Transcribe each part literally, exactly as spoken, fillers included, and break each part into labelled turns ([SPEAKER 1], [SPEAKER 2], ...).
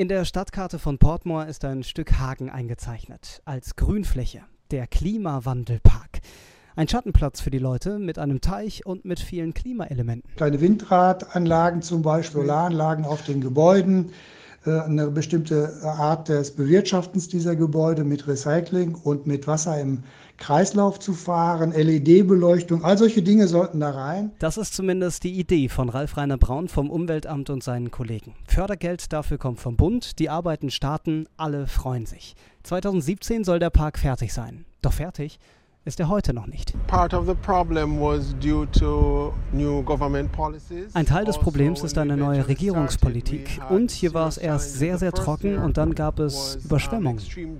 [SPEAKER 1] In der Stadtkarte von Portmore ist ein Stück Hagen eingezeichnet, als Grünfläche, der Klimawandelpark. Ein Schattenplatz für die Leute mit einem Teich und mit vielen Klimaelementen.
[SPEAKER 2] Kleine Windradanlagen zum Beispiel, Solaranlagen auf den Gebäuden, eine bestimmte Art des Bewirtschaftens dieser Gebäude mit Recycling und mit Wasser im Kreislauf zu fahren, L E D-Beleuchtung, all solche Dinge sollten da rein.
[SPEAKER 1] Das ist zumindest die Idee von Ralf Rainer Braun vom Umweltamt und seinen Kollegen. Fördergeld dafür kommt vom Bund, die Arbeiten starten, alle freuen sich. zweitausendsiebzehn soll der Park fertig sein. Doch fertig ist er heute noch nicht. Ein Teil des Problems ist eine neue Regierungspolitik. Und hier war es erst sehr, sehr trocken und dann gab es Überschwemmungen.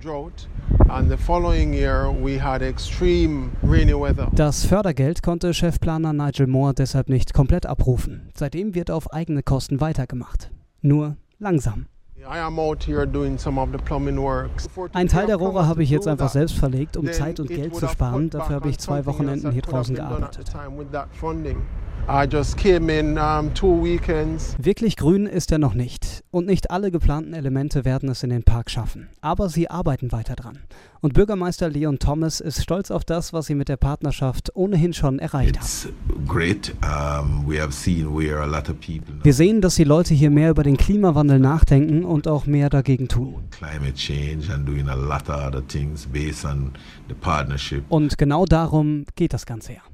[SPEAKER 1] Das Fördergeld konnte Chefplaner Nigel Moore deshalb nicht komplett abrufen. Seitdem wird auf eigene Kosten weitergemacht. Nur langsam. Ein Teil der Rohre habe ich jetzt einfach selbst verlegt, um Zeit und Geld zu sparen. Dafür habe ich zwei Wochenenden hier draußen gearbeitet. Wirklich grün ist er noch nicht. Und nicht alle geplanten Elemente werden es in den Park schaffen. Aber sie arbeiten weiter dran. Und Bürgermeister Leon Thomas ist stolz auf das, was sie mit der Partnerschaft ohnehin schon erreicht haben. Wir sehen, dass die Leute hier mehr über den Klimawandel nachdenken und auch mehr dagegen tun. Und genau darum geht das Ganze ja.